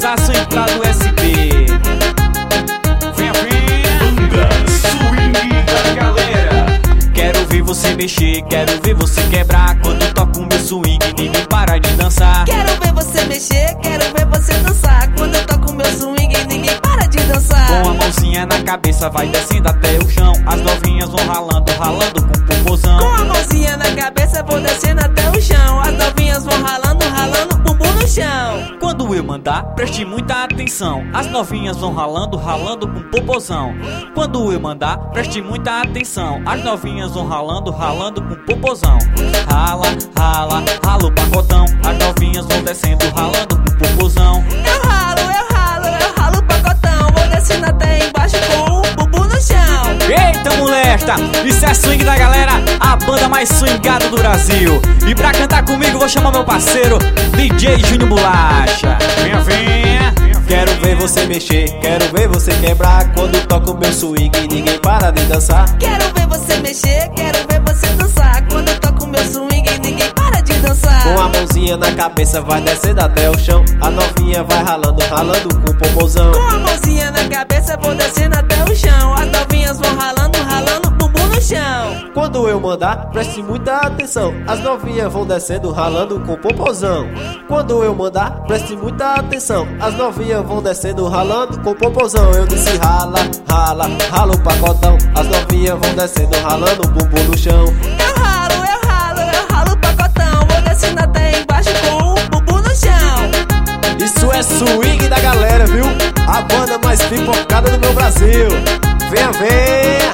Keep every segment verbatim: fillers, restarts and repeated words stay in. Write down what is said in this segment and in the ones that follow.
abraço em Prado S B. Venha, venha. Banda Swing da galera. Quero ver você mexer, quero ver você quebrar. Quando toco meu swing, ninguém para de dançar. Quero ver você mexer, quero ver você dançar. Quando eu toco meu swing, ninguém para de dançar. Com a mãozinha na cabeça, vai descendo até o chão. As novinhas vão ralando, ralando com o popozão. Com a mãozinha na cabeça, vou descendo até o chão. As novinhas vão ralando, ralando, bumbum no chão. Quando eu mandar, preste muita atenção. As novinhas vão ralando, ralando com popozão. Quando eu mandar, preste muita atenção. As novinhas vão ralando, ralando com popozão. Rala, rala, rala o pacotão. As novinhas vão descendo, ralando com popozão. Eu ralo, eu ralo, eu ralo o pacotão. Vou descendo até embaixo com o bumbum no chão. Eita, molesta! Isso é swing da galera, a banda mais swingada do Brasil. E pra cantar comigo vou chamar meu parceiro D J Júnior Bolacha. Venha, venha. Quero ver você mexer, quero ver você quebrar. Quando toco meu swing, ninguém para de dançar. Quero ver você mexer, quero ver você dançar. Quando eu toco meu swing, ninguém para de dançar. Com a mãozinha na cabeça, vai descendo até o chão. A novinha vai ralando, ralando com o popozão. Com a mãozinha na cabeça, vou descendo até o chão. As novinhas vão ralando, ralando, bumbum no chão. Quando eu mandar, preste muita atenção. As novinhas vão descendo, ralando com o popozão. Quando eu mandar, preste muita atenção. As novinhas vão descendo, ralando com o popozão. Eu disse rala, rala, rala o pacotão. As novinhas vão descendo, ralando o bumbum no chão. Eu ralo, eu ralo, eu ralo o pacotão. Vou descendo até embaixo com o bumbum no chão. Isso é swing da galera, viu? A banda mais pipocada do meu Brasil. Venha, venha.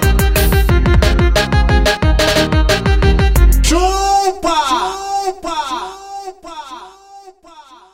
Chupa! Chupa! Chupa!